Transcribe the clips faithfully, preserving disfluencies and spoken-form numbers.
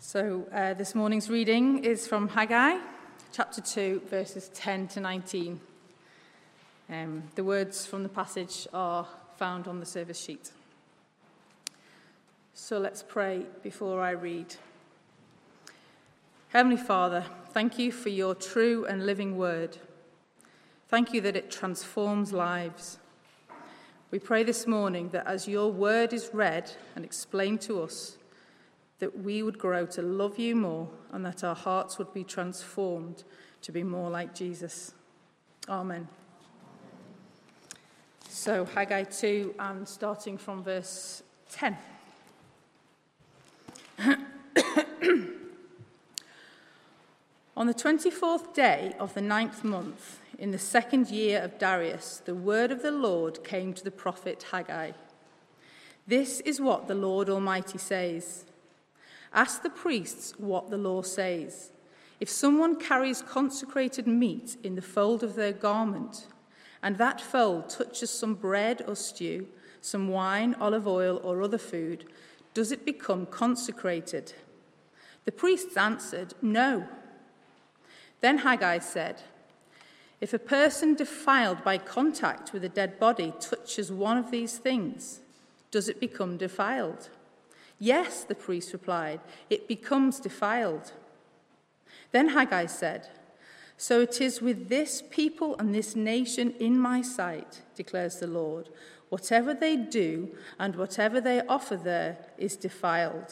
So uh, this morning's reading is from Haggai, chapter two, verses ten to nineteen. Um, the words from the passage are found on the service sheet. So let's pray before I read. Heavenly Father, thank you for your true and living word. Thank you that it transforms lives. We pray this morning that as your word is read and explained to us, that we would grow to love you more and that our hearts would be transformed to be more like Jesus. Amen. So Haggai two, and starting from verse ten. On the twenty-fourth day of the ninth month, in the second year of Darius, the word of the Lord came to the prophet Haggai. This is what the Lord Almighty says. Ask the priests what the law says. If someone carries consecrated meat in the fold of their garment, and that fold touches some bread or stew, some wine, olive oil, or other food, does it become consecrated? The priests answered, no. Then Haggai said, if a person defiled by contact with a dead body touches one of these things, does it become defiled? Yes, the priest replied, it becomes defiled. Then Haggai said, so it is with this people and this nation in my sight, declares the Lord. Whatever they do and whatever they offer there is defiled.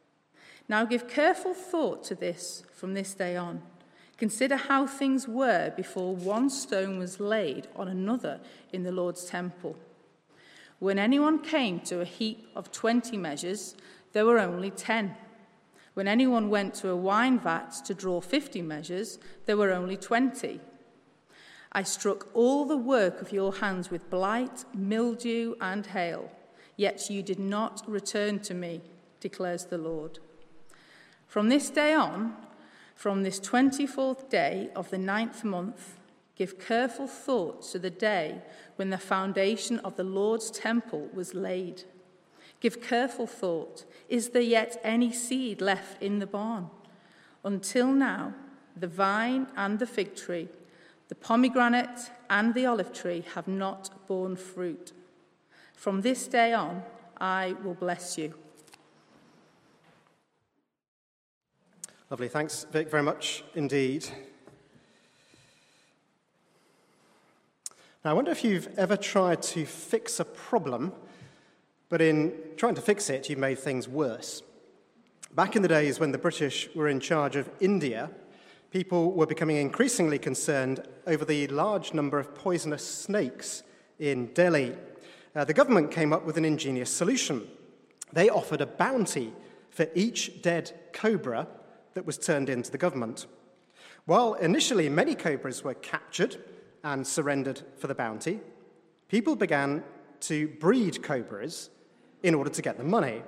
Now give careful thought to this from this day on. Consider how things were before one stone was laid on another in the Lord's temple. When anyone came to a heap of twenty measures, there were only ten. When anyone went to a wine vat to draw fifty measures, there were only twenty. I struck all the work of your hands with blight, mildew, and hail, yet you did not return to me, declares the Lord. From this day on, from this twenty-fourth day of the ninth month, give careful thought to the day when the foundation of the Lord's temple was laid. Give careful thought, is there yet any seed left in the barn? Until now, the vine and the fig tree, the pomegranate and the olive tree have not borne fruit. From this day on, I will bless you. Lovely. Thanks, Vic, very much indeed. Now, I wonder if you've ever tried to fix a problem, but in trying to fix it, you've made things worse. Back in the days when the British were in charge of India, people were becoming increasingly concerned over the large number of poisonous snakes in Delhi. Uh, the government came up with an ingenious solution. They offered a bounty for each dead cobra that was turned into the government. While initially many cobras were captured and surrendered for the bounty, people began to breed cobras in order to get the money.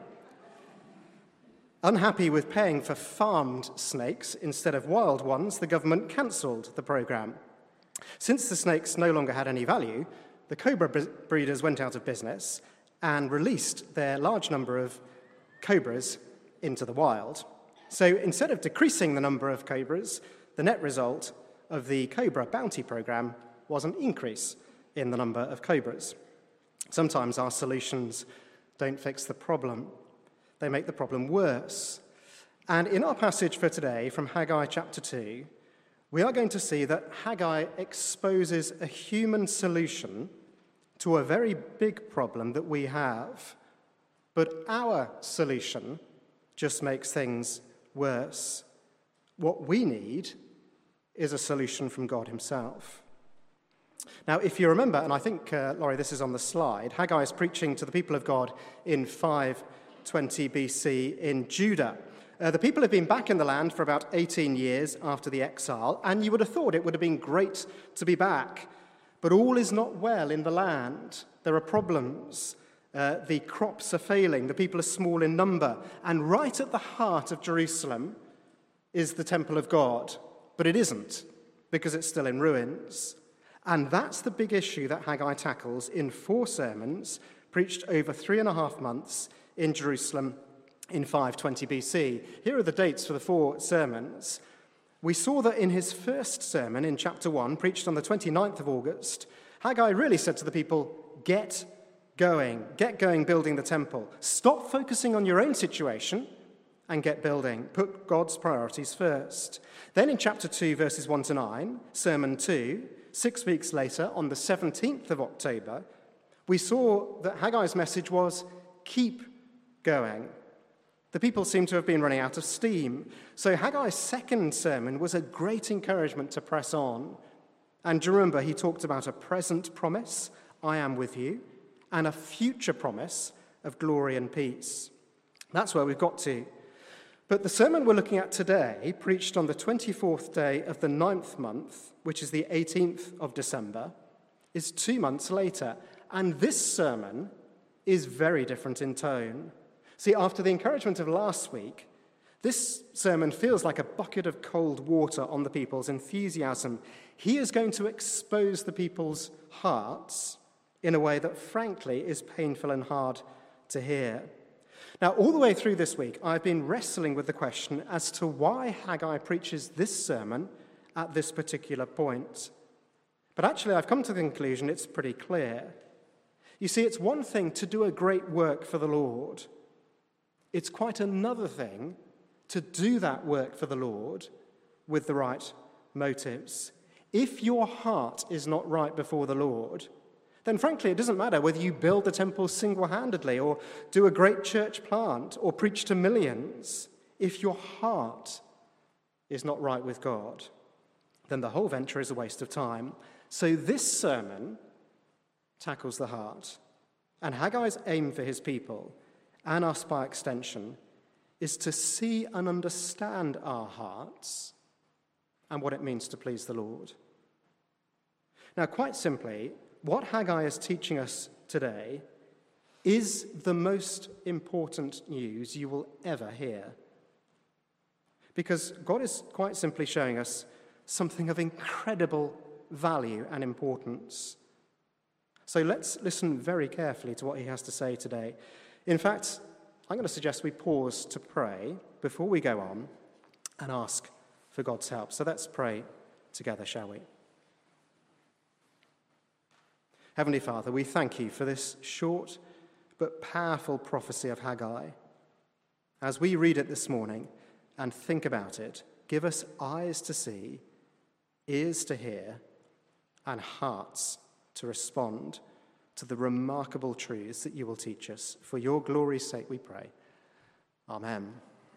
Unhappy with paying for farmed snakes instead of wild ones, the government cancelled the programme. Since the snakes no longer had any value, the cobra breeders went out of business and released their large number of cobras into the wild. So instead of decreasing the number of cobras, the net result of the Cobra Bounty Programme was an increase in the number of cobras. Sometimes our solutions don't fix the problem. They make the problem worse. And in our passage for today from Haggai chapter two, we are going to see that Haggai exposes a human solution to a very big problem that we have. But our solution just makes things worse. What we need is a solution from God himself. Now, if you remember, and I think, uh, Laurie, this is on the slide, Haggai is preaching to the people of God in five twenty B C in Judah. Uh, the people have been back in the land for about eighteen years after the exile, and you would have thought it would have been great to be back. But all is not well in the land. There are problems. Uh, the crops are failing. The people are small in number. And right at the heart of Jerusalem is the temple of God. But it isn't, because it's still in ruins. And that's the big issue that Haggai tackles in four sermons preached over three and a half months in Jerusalem in five twenty B C. Here are the dates for the four sermons. We saw that in his first sermon in chapter one, preached on the twenty-ninth of August, Haggai really said to the people, get going, get going building the temple. Stop focusing on your own situation and get building. Put God's priorities first. Then in chapter two, verses one to nine, sermon two, six weeks later, on the seventeenth of October, we saw that Haggai's message was, keep going. The people seem to have been running out of steam. So Haggai's second sermon was a great encouragement to press on. And do you remember, he talked about a present promise, I am with you, and a future promise of glory and peace. That's where we've got to. But the sermon we're looking at today, preached on the twenty-fourth day of the ninth month, which is the eighteenth of December, is two months later. And this sermon is very different in tone. See, after the encouragement of last week, this sermon feels like a bucket of cold water on the people's enthusiasm. He is going to expose the people's hearts in a way that, frankly, is painful and hard to hear. Now, all the way through this week, I've been wrestling with the question as to why Haggai preaches this sermon at this particular point. But actually, I've come to the conclusion it's pretty clear. You see, it's one thing to do a great work for the Lord. It's quite another thing to do that work for the Lord with the right motives. If your heart is not right before the Lord, then frankly, it doesn't matter whether you build the temple single-handedly or do a great church plant or preach to millions. If your heart is not right with God, then the whole venture is a waste of time. So this sermon tackles the heart. And Haggai's aim for his people, and us by extension, is to see and understand our hearts and what it means to please the Lord. Now, quite simply, what Haggai is teaching us today is the most important news you will ever hear. Because God is quite simply showing us something of incredible value and importance. So let's listen very carefully to what he has to say today. In fact, I'm going to suggest we pause to pray before we go on and ask for God's help. So let's pray together, shall we? Heavenly Father, we thank you for this short but powerful prophecy of Haggai. As we read it this morning and think about it, give us eyes to see, ears to hear, and hearts to respond to the remarkable truths that you will teach us. For your glory's sake we pray. Amen.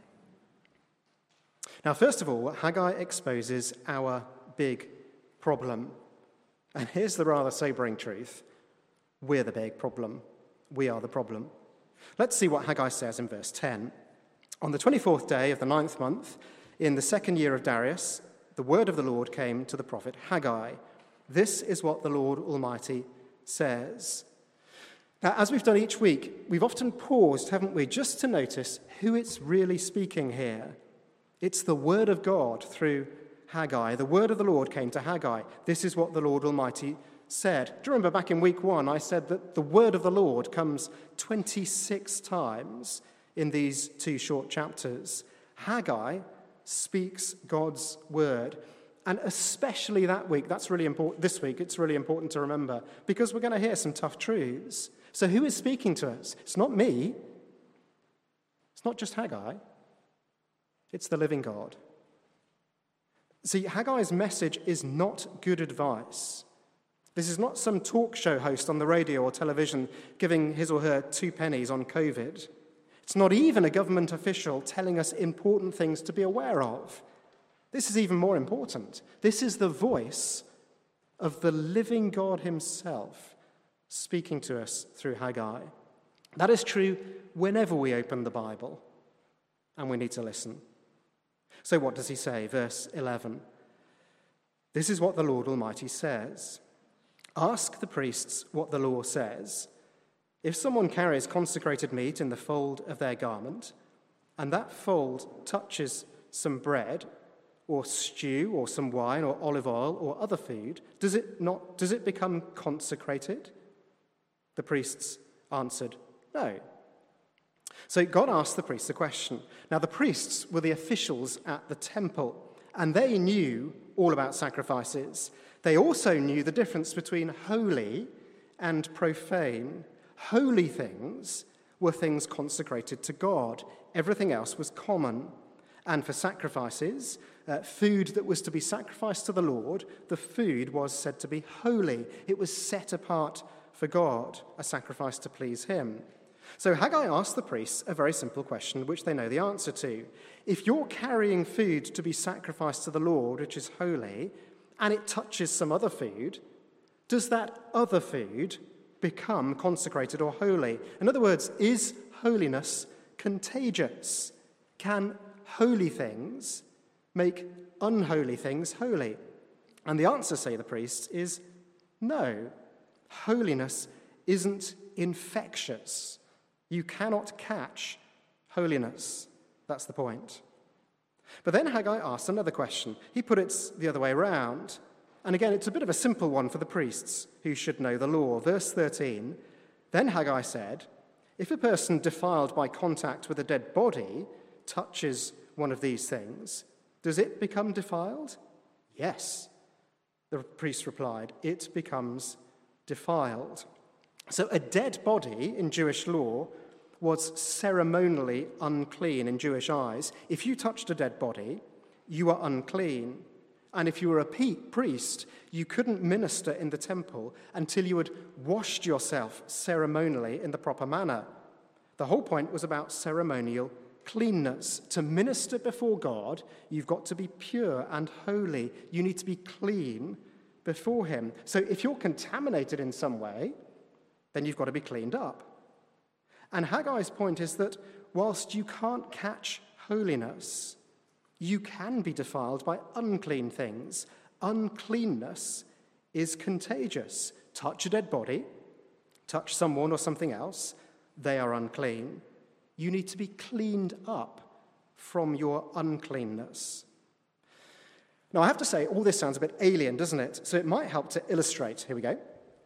Now, first of all, Haggai exposes our big problem. And here's the rather sobering truth. We're the big problem. We are the problem. Let's see what Haggai says in verse ten. On the twenty-fourth day of the ninth month, in the second year of Darius, the word of the Lord came to the prophet Haggai. This is what the Lord Almighty says. Now, as we've done each week, we've often paused, haven't we, just to notice who it's really speaking here. It's the word of God through Haggai. The word of the Lord came to Haggai. This is what the Lord Almighty said. Do you remember back in week one, I said that the word of the Lord comes twenty-six times in these two short chapters. Haggai speaks God's word. And especially that week, that's really important. This week, it's really important to remember because we're going to hear some tough truths. So who is speaking to us? It's not me. It's not just Haggai. It's the living God. See, Haggai's message is not good advice. This is not some talk show host on the radio or television giving his or her two pennies on COVID. It's not even a government official telling us important things to be aware of. This is even more important. This is the voice of the living God himself speaking to us through Haggai. That is true whenever we open the Bible, and we need to listen. So what does he say? Verse eleven. This is what the Lord Almighty says. Ask the priests what the law says. If someone carries consecrated meat in the fold of their garment, and that fold touches some bread, or stew, or some wine, or olive oil, or other food, does it not? Does it become consecrated? The priests answered, no. So God asked the priests a question. Now, the priests were the officials at the temple, and they knew all about sacrifices. They also knew the difference between holy and profane. Holy things were things consecrated to God. Everything else was common. And for sacrifices, uh, food that was to be sacrificed to the Lord, the food was said to be holy. It was set apart for God, a sacrifice to please him. So Haggai asked the priests a very simple question, which they know the answer to. If you're carrying food to be sacrificed to the Lord, which is holy, and it touches some other food, does that other food become consecrated or holy? In other words, is holiness contagious? Can holy things make unholy things holy? And the answer, say the priests, is no. Holiness isn't infectious. You cannot catch holiness. That's the point. But then Haggai asked another question. He put it the other way around. And again, it's a bit of a simple one for the priests who should know the law. Verse thirteen, then Haggai said, if a person defiled by contact with a dead body touches one of these things, does it become defiled? Yes. The priest replied, it becomes defiled. So a dead body in Jewish law was ceremonially unclean in Jewish eyes. If you touched a dead body, you were unclean. And if you were a priest, you couldn't minister in the temple until you had washed yourself ceremonially in the proper manner. The whole point was about ceremonial cleanness. To minister before God, you've got to be pure and holy. You need to be clean before him. So if you're contaminated in some way, then you've got to be cleaned up. And Haggai's point is that whilst you can't catch holiness, you can be defiled by unclean things. Uncleanness is contagious. Touch a dead body, touch someone or something else, they are unclean. You need to be cleaned up from your uncleanness. Now, I have to say, all this sounds a bit alien, doesn't it? So it might help to illustrate. Here we go.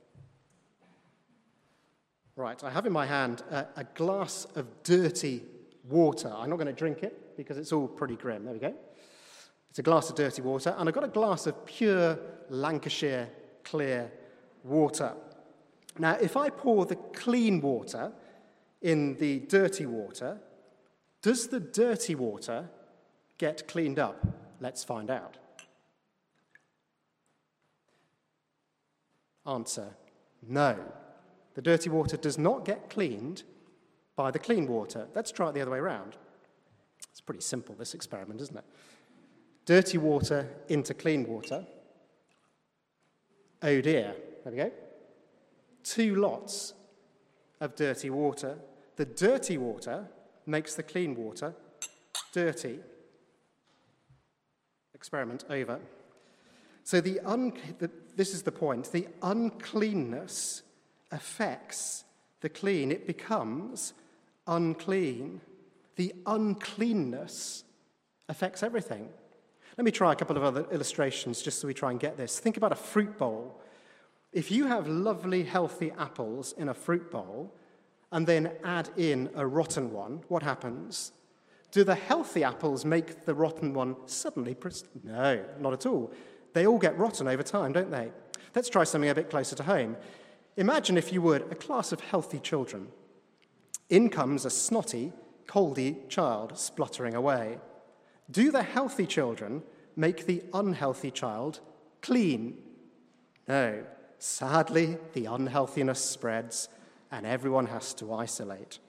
Right, I have in my hand a, a glass of dirty water. I'm not going to drink it because it's all pretty grim. There we go. It's a glass of dirty water, and I've got a glass of pure Lancashire clear water. Now, if I pour the clean water in the dirty water, does the dirty water get cleaned up? Let's find out. Answer, no. The dirty water does not get cleaned by the clean water. Let's try it the other way around. It's pretty simple, this experiment, isn't it? Dirty water into clean water. Oh dear. There we go. Two lots of dirty water. The dirty water makes the clean water dirty. Experiment over. So the, un- the this is the point. The uncleanness affects the clean. It becomes unclean. The uncleanness affects everything. Let me try a couple of other illustrations just so we try and get this. Think about a fruit bowl. If you have lovely, healthy apples in a fruit bowl and then add in a rotten one, what happens? Do the healthy apples make the rotten one suddenly pristine? No, not at all. They all get rotten over time, don't they? Let's try something a bit closer to home. Imagine, if you would, a class of healthy children. In comes a snotty, coldy child spluttering away. Do the healthy children make the unhealthy child clean? No. Sadly, the unhealthiness spreads, and everyone has to isolate.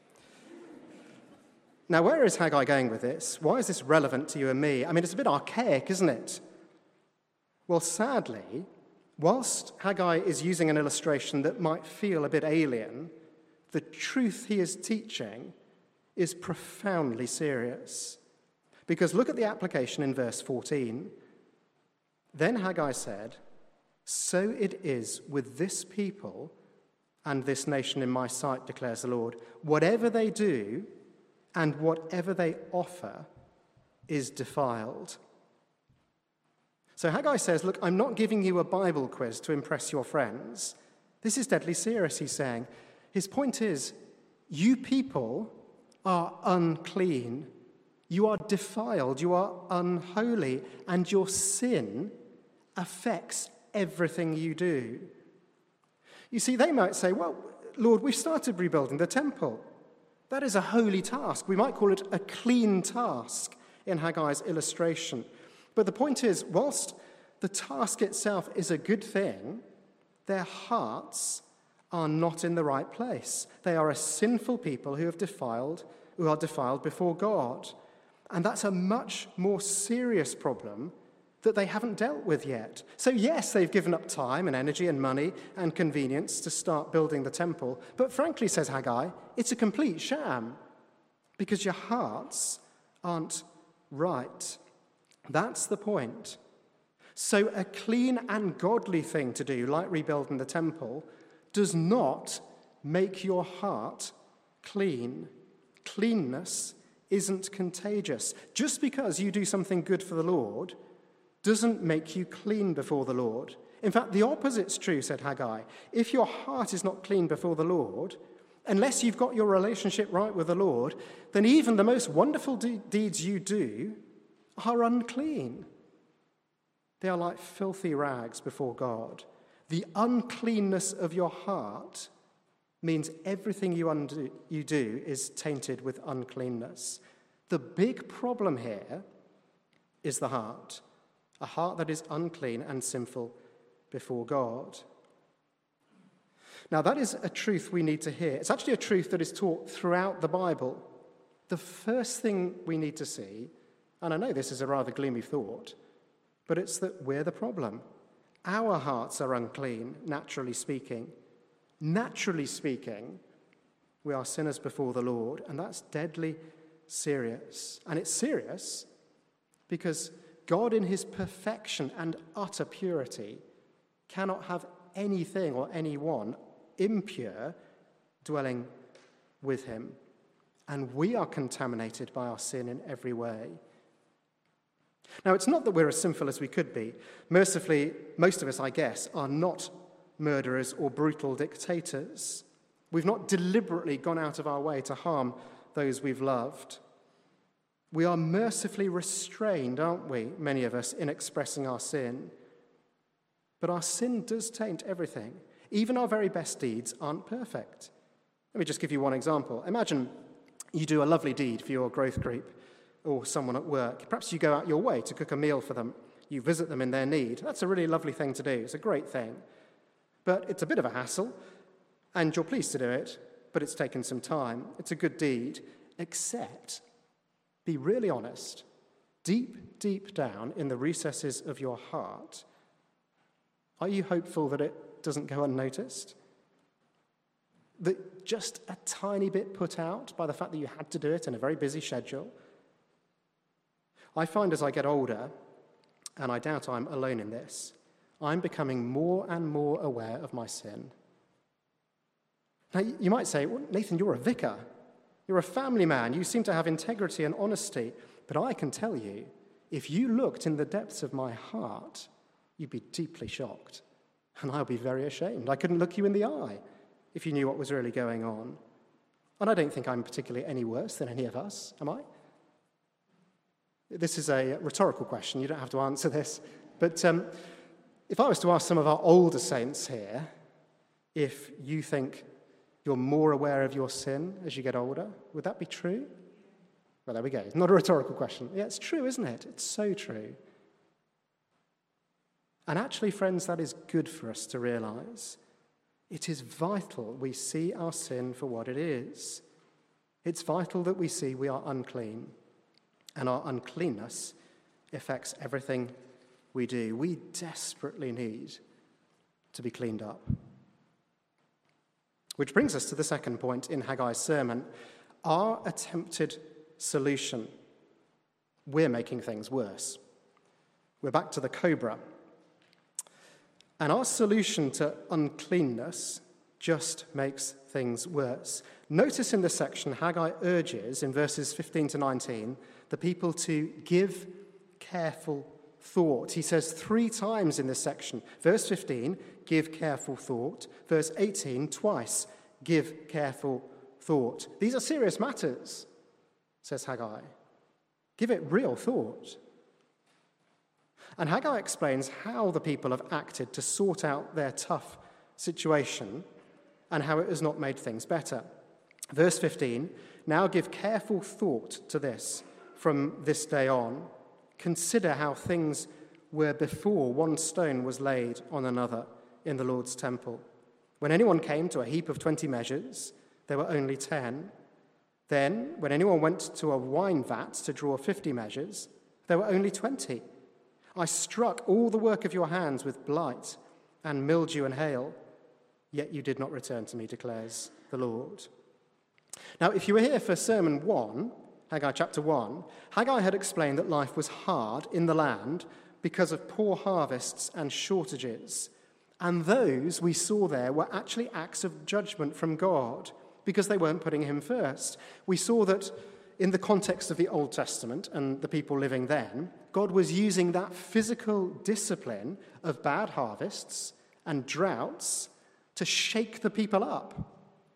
Now, where is Haggai going with this? Why is this relevant to you and me? I mean, it's a bit archaic, isn't it? Well, sadly, whilst Haggai is using an illustration that might feel a bit alien, the truth he is teaching is profoundly serious. Because look at the application in verse fourteen. Then Haggai said, so it is with this people and this nation in my sight, declares the Lord. Whatever they do and whatever they offer is defiled. So Haggai says, look, I'm not giving you a Bible quiz to impress your friends. This is deadly serious, he's saying. His point is, you people are unclean. You are defiled, you are unholy, and your sin affects everything you do. You see, they might say, well, Lord, we've started rebuilding the temple. That is a holy task. We might call it a clean task in Haggai's illustration. But the point is, whilst the task itself is a good thing, their hearts are not in the right place. They are a sinful people who have defiled, who are defiled before God. And that's a much more serious problem that they haven't dealt with yet. So yes, they've given up time and energy and money and convenience to start building the temple. But frankly, says Haggai, it's a complete sham because your hearts aren't right. That's the point. So a clean and godly thing to do, like rebuilding the temple, does not make your heart clean. Cleanness isn't contagious. Just because you do something good for the Lord doesn't make you clean before the Lord. In fact, the opposite's true, said Haggai. If your heart is not clean before the Lord, unless you've got your relationship right with the Lord, then even the most wonderful de- deeds you do are unclean. They are like filthy rags before God. The uncleanness of your heart means everything you, undo, you do is tainted with uncleanness. The big problem here is the heart, a heart that is unclean and sinful before God. Now, that is a truth we need to hear. It's actually a truth that is taught throughout the Bible. The first thing we need to see, and I know this is a rather gloomy thought, but it's that we're the problem. Our hearts are unclean, naturally speaking. Naturally speaking, we are sinners before the Lord, and that's deadly serious. And it's serious because God, in his perfection and utter purity, cannot have anything or anyone impure dwelling with him. And we are contaminated by our sin in every way. Now, it's not that we're as sinful as we could be. Mercifully, most of us, I guess, are not murderers or brutal dictators. We've not deliberately gone out of our way to harm those we've loved. We are mercifully restrained, aren't we, many of us, in expressing our sin. But our sin does taint everything. Even our very best deeds aren't perfect. Let me just give you one example. Imagine you do a lovely deed for your growth group or someone at work. Perhaps you go out your way to cook a meal for them. You visit them in their need. That's a really lovely thing to do. It's a great thing. But it's a bit of a hassle, and you're pleased to do it, but it's taken some time. It's a good deed, except, be really honest, deep, deep down in the recesses of your heart, are you hopeful that it doesn't go unnoticed? That just a tiny bit put out by the fact that you had to do it in a very busy schedule? I find as I get older, and I doubt I'm alone in this, I'm becoming more and more aware of my sin. Now, you might say, well, Nathan, you're a vicar. You're a family man. You seem to have integrity and honesty. But I can tell you, if you looked in the depths of my heart, you'd be deeply shocked. And I'll be very ashamed. I couldn't look you in the eye if you knew what was really going on. And I don't think I'm particularly any worse than any of us, am I? This is a rhetorical question. You don't have to answer this. But um, if I was to ask some of our older saints here, if you think you're more aware of your sin as you get older, would that be true? Well, there we go. Not a rhetorical question. Yeah, it's true, isn't it? It's so true. And actually, friends, that is good for us to realize. It is vital we see our sin for what it is. It's vital that we see we are unclean, and our uncleanness affects everything we do. We desperately need to be cleaned up. Which brings us to the second point in Haggai's sermon, our attempted solution. We're making things worse. We're back to the cobra. And our solution to uncleanness just makes things worse. Notice in this section, Haggai urges in verses fifteen to nineteen the people to give careful thought. He says three times in this section. Verse fifteen, give careful thought. Verse eighteen, twice, give careful thought. These are serious matters. says Haggai. Give it real thought. And Haggai explains how the people have acted to sort out their tough situation and how it has not made things better. Verse fifteen, now give careful thought to this from this day on. Consider how things were before one stone was laid on another in the Lord's temple. When anyone came to a heap of twenty measures, there were only ten. Then, when anyone went to a wine vat to draw fifty measures, there were only twenty. I struck all the work of your hands with blight and mildew and hail, yet you did not return to me, declares the Lord. Now, if you were here for sermon one, Haggai chapter one, Haggai had explained that life was hard in the land because of poor harvests and shortages. And those we saw there were actually acts of judgment from God because they weren't putting him first. We saw that in the context of the Old Testament and the people living then, God was using that physical discipline of bad harvests and droughts to shake the people up.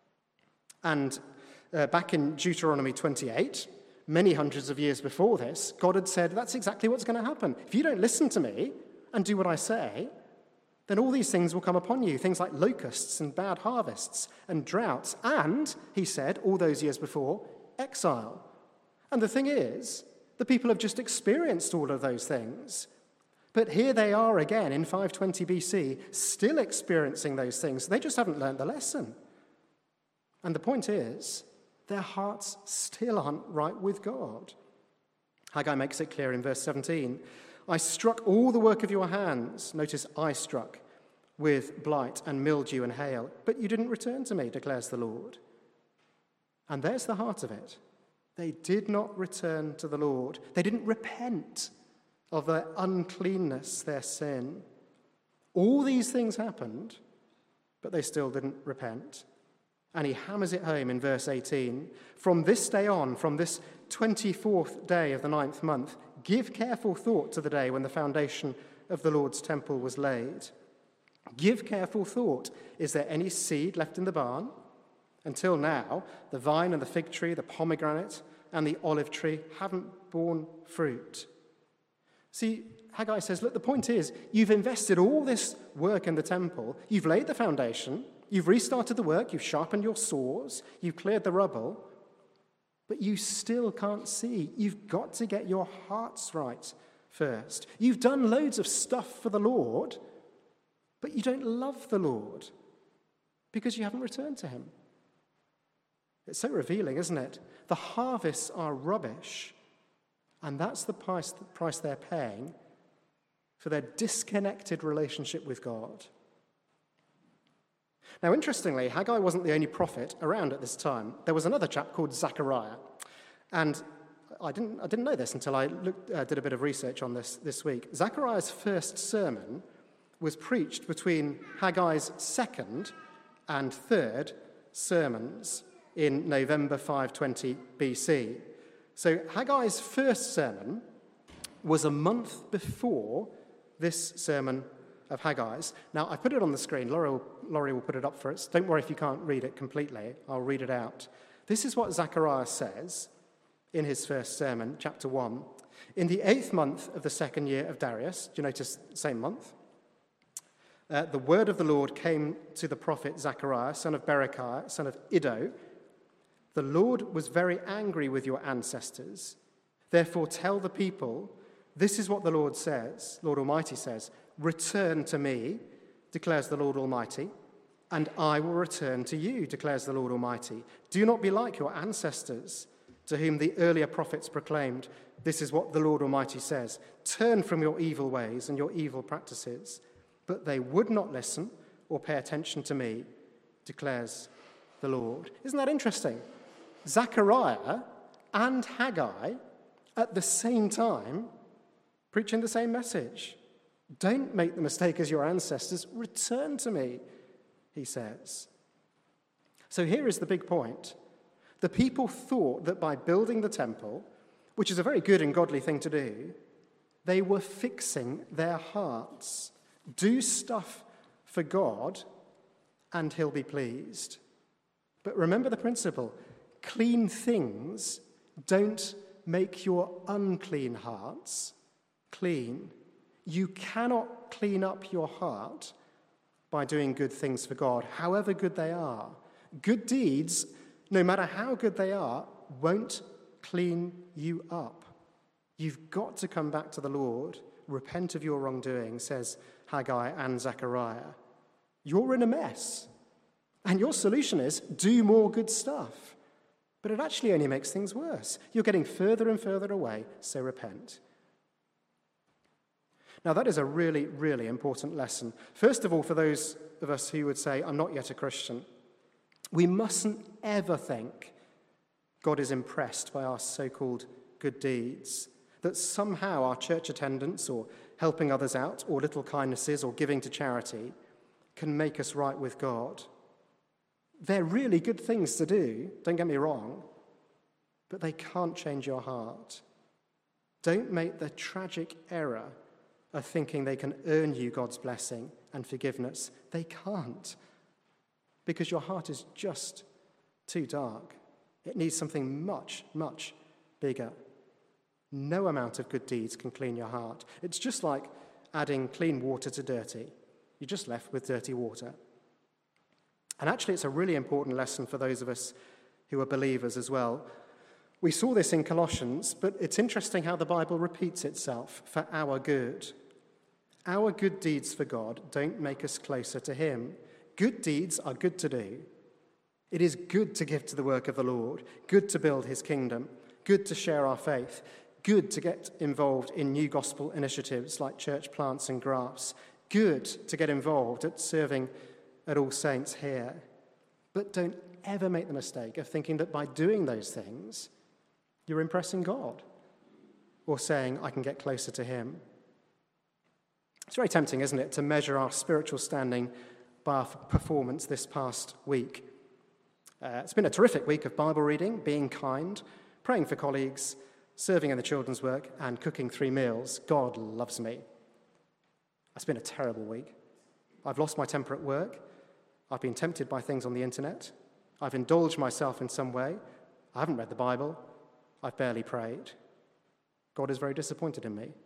And uh, back in Deuteronomy twenty-eight, many hundreds of years before this, God had said, that's exactly what's going to happen. If you don't listen to me and do what I say, then all these things will come upon you, things like locusts and bad harvests and droughts, and, he said, all those years before, exile. And the thing is, the people have just experienced all of those things. But here they are again in five twenty B C, still experiencing those things. They just haven't learned the lesson. And the point is, their hearts still aren't right with God. Haggai makes it clear in verse seventeen, I struck all the work of your hands. Notice I struck with blight and mildew and hail, but you didn't return to me, declares the Lord. And there's the heart of it. They did not return to the Lord. They didn't repent of their uncleanness, their sin. All these things happened, but they still didn't repent. And he hammers it home in verse eighteen. From this day on, from this twenty-fourth day of the ninth month, give careful thought to the day when the foundation of the Lord's temple was laid. Give careful thought. Is there any seed left in the barn? Until now, the vine and the fig tree, the pomegranate and the olive tree haven't borne fruit. See, Haggai says, look, the point is, you've invested all this work in the temple, you've laid the foundation, you've restarted the work, you've sharpened your saws, you've cleared the rubble, but you still can't see. You've got to get your hearts right first. You've done loads of stuff for the Lord, but you don't love the Lord because you haven't returned to him. It's so revealing, isn't it? The harvests are rubbish, and that's the price, the price they're paying for their disconnected relationship with God. Now, interestingly, Haggai wasn't the only prophet around at this time. There was another chap called Zechariah, and I didn't, I didn't know this until I looked, uh, did a bit of research on this this week. Zechariah's first sermon was preached between Haggai's second and third sermons in November five twenty B C. So Haggai's first sermon was a month before this sermon of Haggai's. Now, I put it on the screen. Laurie will, Laurie will put it up for us. Don't worry if you can't read it completely. I'll read it out. This is what Zechariah says in his first sermon, chapter one. In the eighth month of the second year of Darius, do you notice same month? Uh, the word of the Lord came to the prophet Zechariah, son of Berechiah, son of Iddo. The Lord was very angry with your ancestors. Therefore tell the people, this is what the Lord says, Lord Almighty says, return to me, declares the Lord Almighty, and I will return to you, declares the Lord Almighty. Do not be like your ancestors, to whom the earlier prophets proclaimed, this is what the Lord Almighty says, turn from your evil ways and your evil practices. But they would not listen or pay attention to me, declares the Lord. Isn't that interesting? Zechariah and Haggai at the same time preaching the same message. Don't make the mistake as your ancestors. Return to me, he says. So here is the big point. The people thought that by building the temple, which is a very good and godly thing to do, they were fixing their hearts. Do stuff for God and he'll be pleased. But remember the principle. Clean things Don't make your unclean hearts clean. You cannot clean up your heart by doing good things for God, however good they are. Good deeds, no matter how good they are, won't clean you up. You've got to come back to the Lord, repent of your wrongdoing, says Haggai and Zechariah. You're in a mess. And your solution is do more good stuff. But it actually only makes things worse. You're getting further and further away, so repent. Now, that is a really, really important lesson. First of all, for those of us who would say, I'm not yet a Christian, we mustn't ever think God is impressed by our so-called good deeds, that somehow our church attendance or helping others out or little kindnesses or giving to charity can make us right with God. They're really good things to do, don't get me wrong, but they can't change your heart. Don't make the tragic error of thinking they can earn you God's blessing and forgiveness. They can't, because your heart is just too dark. It needs something much, much bigger. No amount of good deeds can clean your heart. It's just like adding clean water to dirty. You're just left with dirty water. And actually, it's a really important lesson for those of us who are believers as well. We saw this in Colossians, but it's interesting how the Bible repeats itself for our good. Our good deeds for God don't make us closer to him. Good deeds are good to do. It is good to give to the work of the Lord, good to build his kingdom, good to share our faith, good to get involved in new gospel initiatives like church plants and grafts, good to get involved at serving at All Saints here. But don't ever make the mistake of thinking that by doing those things, you're impressing God or saying, I can get closer to him. It's very tempting, isn't it, to measure our spiritual standing by our performance this past week. Uh, it's been a terrific week of Bible reading, being kind, praying for colleagues, serving in the children's work, and cooking three meals. God loves me. It's been a terrible week. I've lost my temper at work. I've been tempted by things on the internet. I've indulged myself in some way. I haven't read the Bible. I've barely prayed. God is very disappointed in me.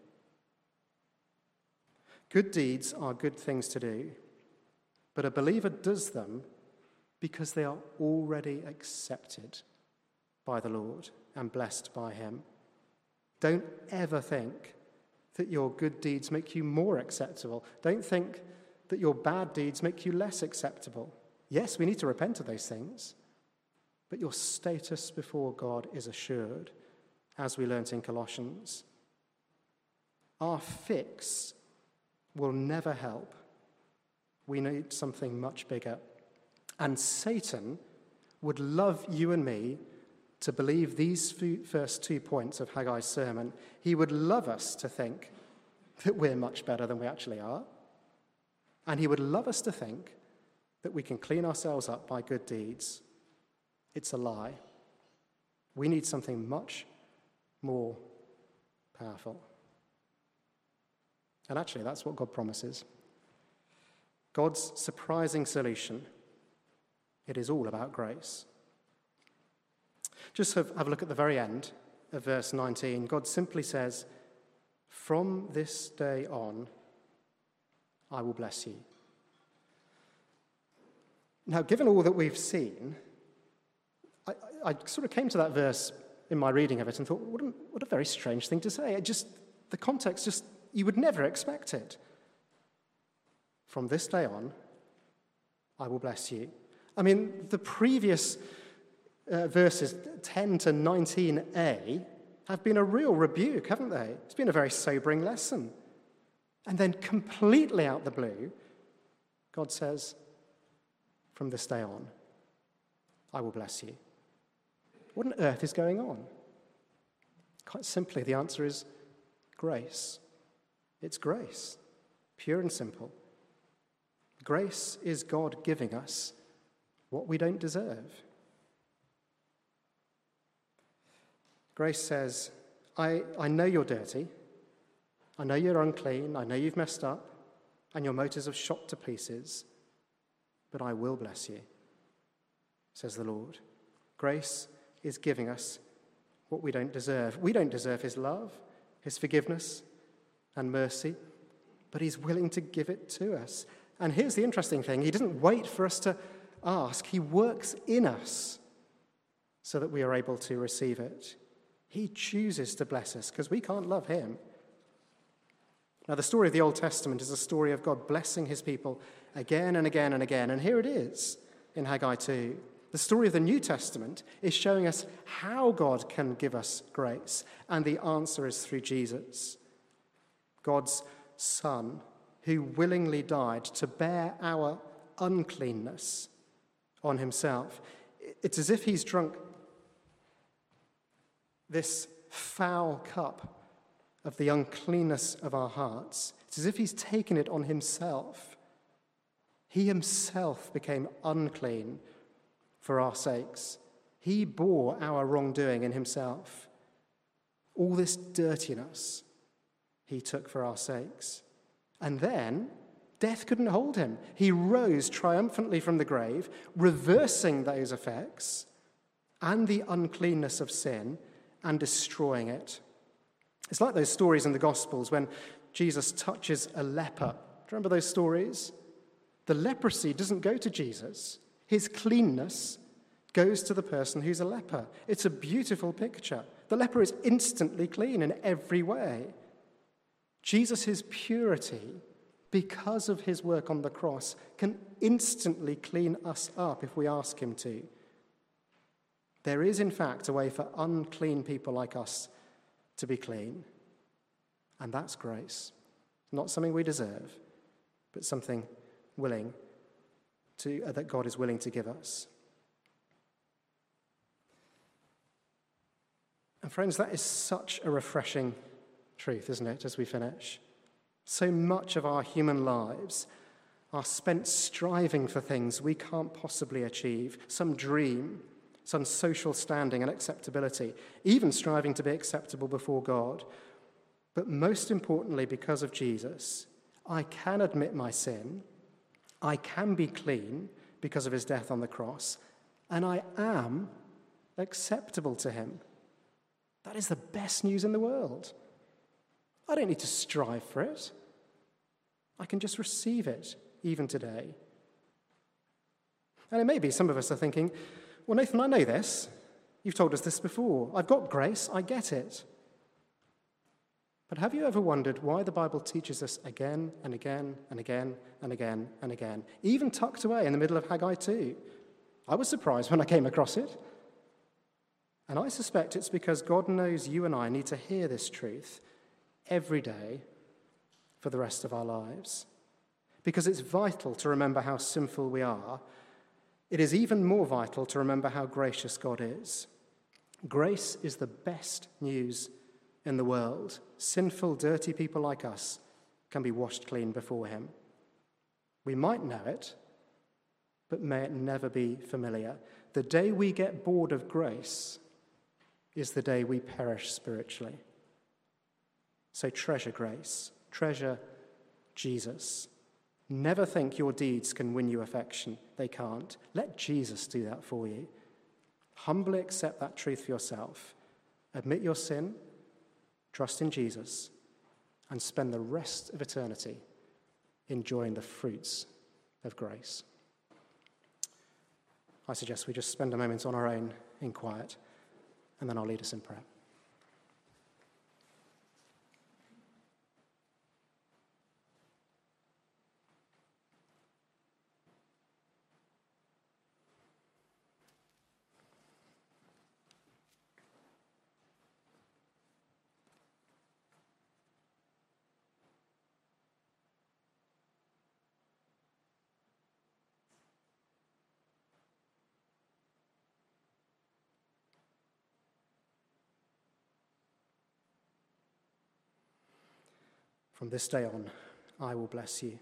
Good deeds are good things to do, but a believer does them because they are already accepted by the Lord and blessed by him. Don't ever think that your good deeds make you more acceptable. Don't think that your bad deeds make you less acceptable. Yes, we need to repent of those things, but your status before God is assured, as we learnt in Colossians. Our fix will never help. We need something much bigger. And Satan would love you and me to believe these first two points of Haggai's sermon. He would love us to think that we're much better than we actually are. And he would love us to think that we can clean ourselves up by good deeds. It's a lie. We need something much more powerful. And actually, that's what God promises. God's surprising solution. It is all about grace. Just have, have a look at the very end of verse nineteen. God simply says, from this day on, I will bless you. Now, given all that we've seen, I, I sort of came to that verse in my reading of it and thought, what a, what a very strange thing to say. It just, the context just, you would never expect it. From this day on, I will bless you. I mean, the previous uh, verses ten to nineteen a have been a real rebuke, haven't they? It's been a very sobering lesson. And then completely out the blue, God says, from this day on, I will bless you. What on earth is going on? Quite simply, the answer is grace. It's grace, pure and simple. Grace is God giving us what we don't deserve. Grace says, I, I know you're dirty. I know you're unclean. I know you've messed up. And your motives have shot to pieces. But I will bless you, says the Lord. Grace is giving us what we don't deserve. We don't deserve his love, his forgiveness and mercy, but he's willing to give it to us. And here's the interesting thing. He doesn't wait for us to ask. He works in us so that we are able to receive it. He chooses to bless us because we can't love him. Now, the story of the Old Testament is a story of God blessing his people again and again and again. And here it is in Haggai two. The story of the New Testament is showing us how God can give us grace. And the answer is through Jesus, God's Son, who willingly died to bear our uncleanness on himself. It's as if he's drunk this foul cup of the uncleanness of our hearts. It's as if he's taken it on himself. He himself became unclean for our sakes. He bore our wrongdoing in himself. All this dirtiness he took for our sakes. And then death couldn't hold him. He rose triumphantly from the grave, reversing those effects and the uncleanness of sin and destroying it. It's like those stories in the Gospels when Jesus touches a leper. Do you remember those stories? The leprosy doesn't go to Jesus. His cleanness goes to the person who's a leper. It's a beautiful picture. The leper is instantly clean in every way. Jesus' purity, because of his work on the cross, can instantly clean us up if we ask him to. There is, in fact, a way for unclean people like us to be clean. And that's grace. Not something we deserve, but something willing to, uh, that God is willing to give us. And friends, that is such a refreshing truth, isn't it, as we finish? So much of our human lives are spent striving for things we can't possibly achieve, some dream, some social standing and acceptability, even striving to be acceptable before God. But most importantly, because of Jesus, I can admit my sin, I can be clean because of his death on the cross, and I am acceptable to him. That is the best news in the world. I don't need to strive for it. I can just receive it, even today. And it may be some of us are thinking, well, Nathan, I know this. You've told us this before. I've got grace. I get it. But have you ever wondered why the Bible teaches us again and again and again and again and again, even tucked away in the middle of Haggai two? I was surprised when I came across it. And I suspect it's because God knows you and I need to hear this truth every day for the rest of our lives. Because it's vital to remember how sinful we are. It is even more vital to remember how gracious God is. Grace is the best news in the world. Sinful, dirty people like us can be washed clean before him. We might know it, but may it never be familiar. The day we get bored of grace is the day we perish spiritually. So treasure grace, treasure Jesus. Never think your deeds can win you affection. They can't. Let Jesus do that for you. Humbly accept that truth for yourself. Admit your sin, trust in Jesus, and spend the rest of eternity enjoying the fruits of grace. I suggest we just spend a moment on our own in quiet, and then I'll lead us in prayer. From this day on, I will bless you.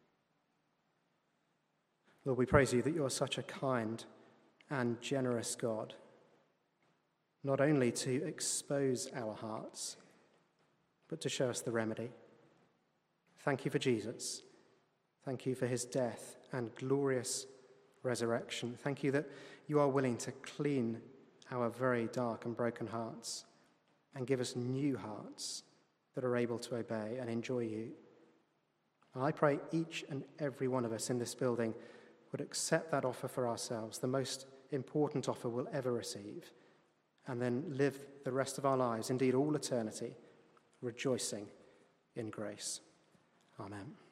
Lord, we praise you that you are such a kind and generous God, not only to expose our hearts, but to show us the remedy. Thank you for Jesus. Thank you for his death and glorious resurrection. Thank you that you are willing to clean our very dark and broken hearts and give us new hearts that are able to obey and enjoy you. And I pray each and every one of us in this building would accept that offer for ourselves, the most important offer we'll ever receive, and then live the rest of our lives, indeed all eternity, rejoicing in grace. Amen.